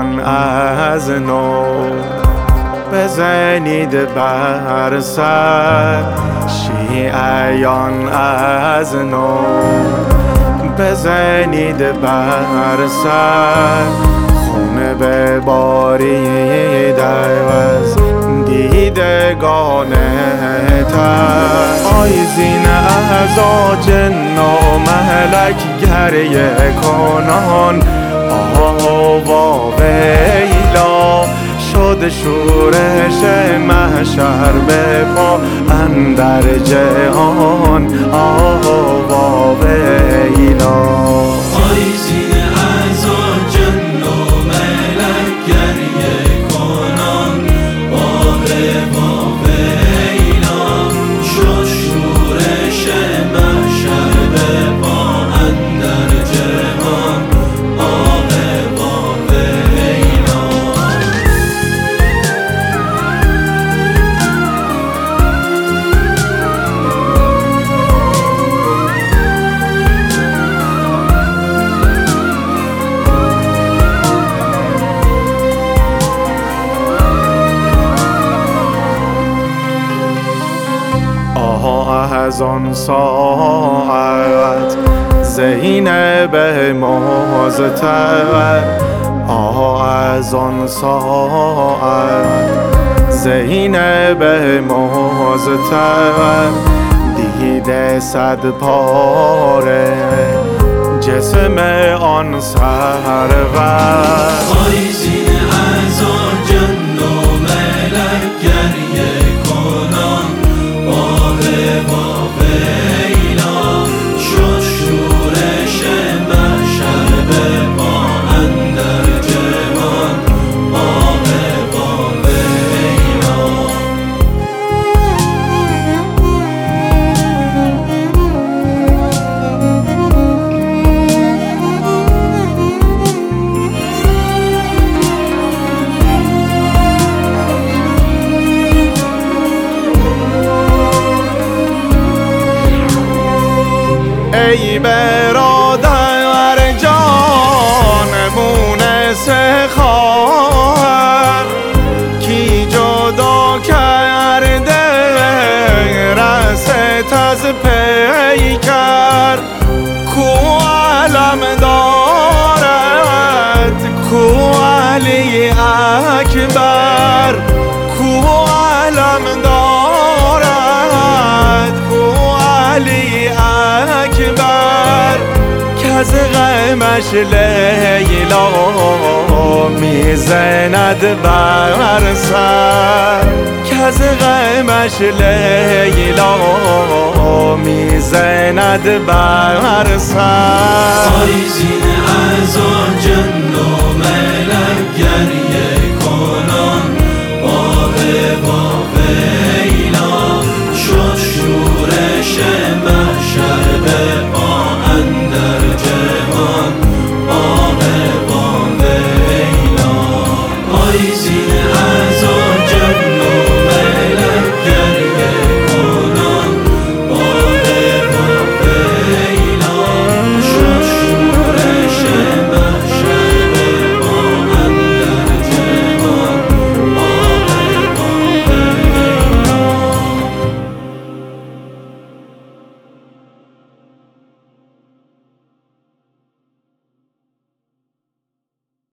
ایان از نو بزنید بر سر، شیعیان از نو بزنید بر سر، خونه ببارید از دیدگان تر. آیزین اعضا جن و ملک گریه کنان، آوا ویلا شد شورش محشر به پا اندر جهان، آوا ویلا. آیزین اعضا جن و ملک گریه کنان، آوا ویلا شد شورش محشر به پا اندر جهان، آوا ویلا. از آن ساعت زینب مازتر، از آن ساعت زینب مازتر، دیده صد پاره جسم آن سرور. آیزین اعضا جن و ملک گریه کنان، آوا ویلا شد شورش محشر به پا اندر جهان، آوا ویلا. ای برادر جان مونس خواهر، کی جدا کرده رست از پیکر، کو علم دارد کو علی اکبر، کو علم دارد کو علی اکبر، کز غمش لیلا میزند بر سر، کز غمش لیلا میزند بر سر. آیزین اعضا جن و ملک